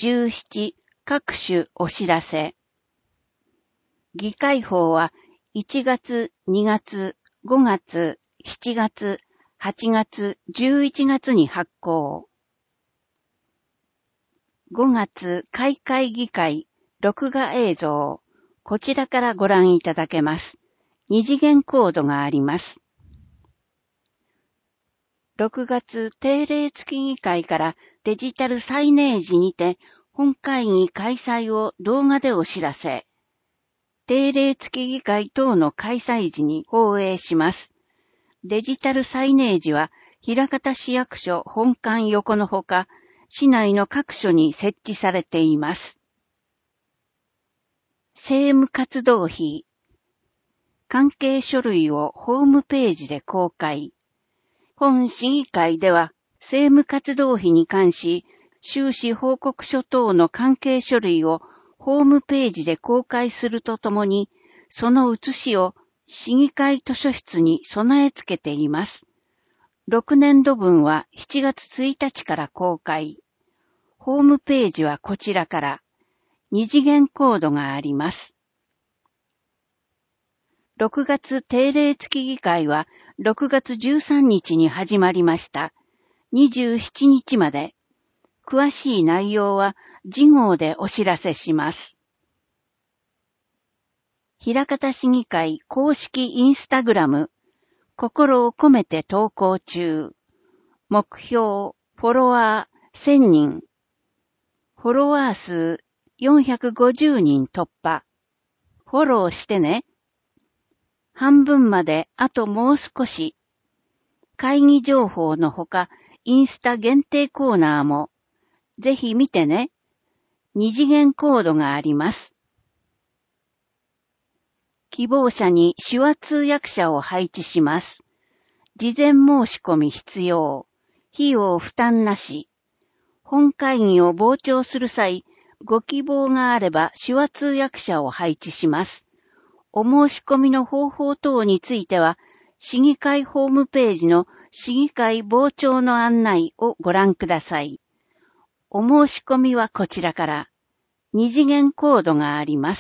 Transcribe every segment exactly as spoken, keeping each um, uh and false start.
じゅうなな各種お知らせ。議会法はいちがつ、にがつ、ごがつ、しちがつ、はちがつ、じゅういちがつに発行。ごがつ開会議会録画映像。こちらからご覧いただけます。二次元コードがあります。ろくがつ定例付き議会からデジタルサイネージにて本会議開催を動画でお知らせ。定例付き議会等の開催時に放映します。デジタルサイネージは枚方市役所本館横のほか、市内の各所に設置されています。政務活動費。関係書類をホームページで公開。本市議会では政務活動費に関し、収支報告書等の関係書類をホームページで公開するとともに、その写しを市議会図書室に備え付けています。ろくねんど分はしちがつついたちから公開。ホームページはこちらから。二次元コードがあります。ろくがつ定例付き議会はろくがつじゅうさんにちに始まりました。にじゅうしちにちまで。詳しい内容は次号でお知らせします。枚方市議会公式インスタグラム、心を込めて投稿中。目標、フォロワーせんにん。フォロワー数よんひゃくごじゅうにん突破。フォローしてね。半分まであともう少し。会議情報のほか、インスタ限定コーナーも。ぜひ見てね。二次元コードがあります。希望者に手話通訳者を配置します。事前申し込み必要。費用負担なし。本会議を傍聴する際、ご希望があれば手話通訳者を配置します。お申し込みの方法等については、市議会ホームページの市議会傍聴の案内をご覧ください。お申し込みはこちらから。二次元コードがあります。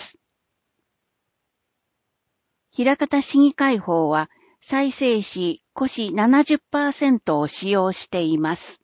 枚方市議会法は再生紙古紙 ななじゅっパーセント を使用しています。